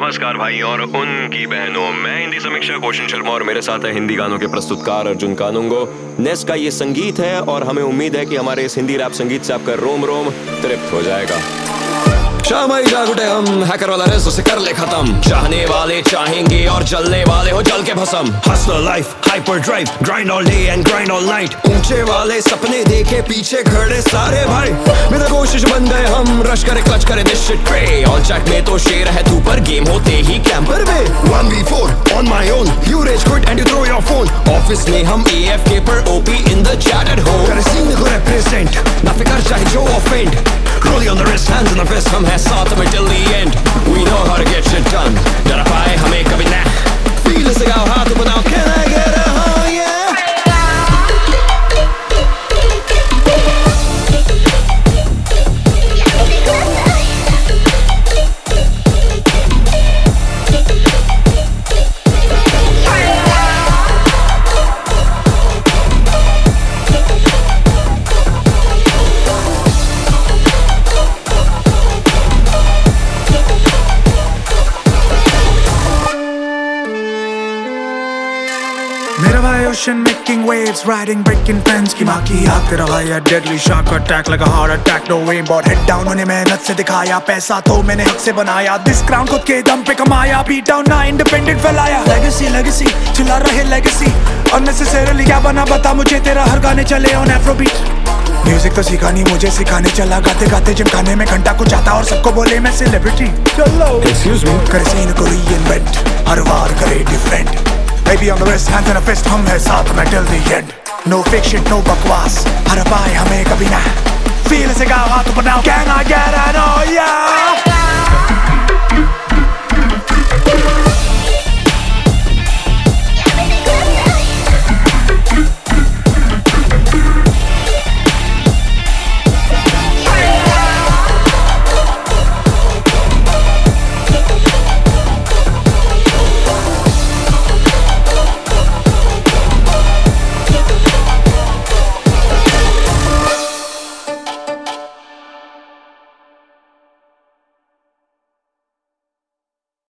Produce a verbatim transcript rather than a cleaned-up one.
नमस्कार भाई और उनकी बहनों, मैं हिंदी समीक्षा कौशन शर्मा और मेरे साथ है हिंदी गानों के प्रस्तुतकार अर्जुन कानूंगो। नेस्ट का ये संगीत है और हमें उम्मीद है कि हमारे इस हिंदी रैप संगीत से आपका रोम रोम तृप्त हो जाएगा। शाम आई जाग उठे हम, हैकर वाला रेस उसे कर ले खत्म। चाहने वाले चाहेंगे और जलने वाले हो जल के भस्म। Hustle life, hyper drive, grind all day and grind all night. ऊंचे वाले सपने देखे पीछे खड़े सारे भाई। मेरा कोशिश बन गए हम, रश करे क्लच करे this shit cray. All chat में तो शेर है तू पर गेम होते ही कैंपर में। One v four on my own, you rage quit and you throw your phone. Office में हम ए एफ के पर OP in the chat at home. कर सीन को रिप्रेजेंट, ना फिकर चाहे जो offend. Rolling on the wrist, hands on the fist, हम हैं साथ में till the end. We know how to get shit done. डर पाए हमें कभी ना। Feel से गाओ हाथ बनाओ, can I get a oh yeah? मेरा भाई ocean making waves, riding breaking fence की माँ की आग। तेरा भाई है deadly shark attack like a heart attack, no aim but head down। उन्हें मेहनत से दिखाया, पैसा तो मैंने हक से बनाया। This crown खुद के दम पे कमाया, beat down ना independent फैलाया। Legacy legacy चिल्ला रहे legacy, unnecessarily क्या बना बता मुझे, तेरा हर गाने चले on afrobeat। म्यूजिक तो सीखा नहीं मुझे, सिखाने चला गाते गाते जिम खाने में घंटा कुछ आता और सबको बोले मैं सेलिब्रिटी। चलो Excuse me, करे सीन को reinvent, हर बार करे different। Baby on the wrist, hands in a fist, हम है साथ में till the end। No fake shit, no बकवास, हर पाए हमें कभी ना। Feel से गाओ हाथ बनाओ, can I get an oh yeah?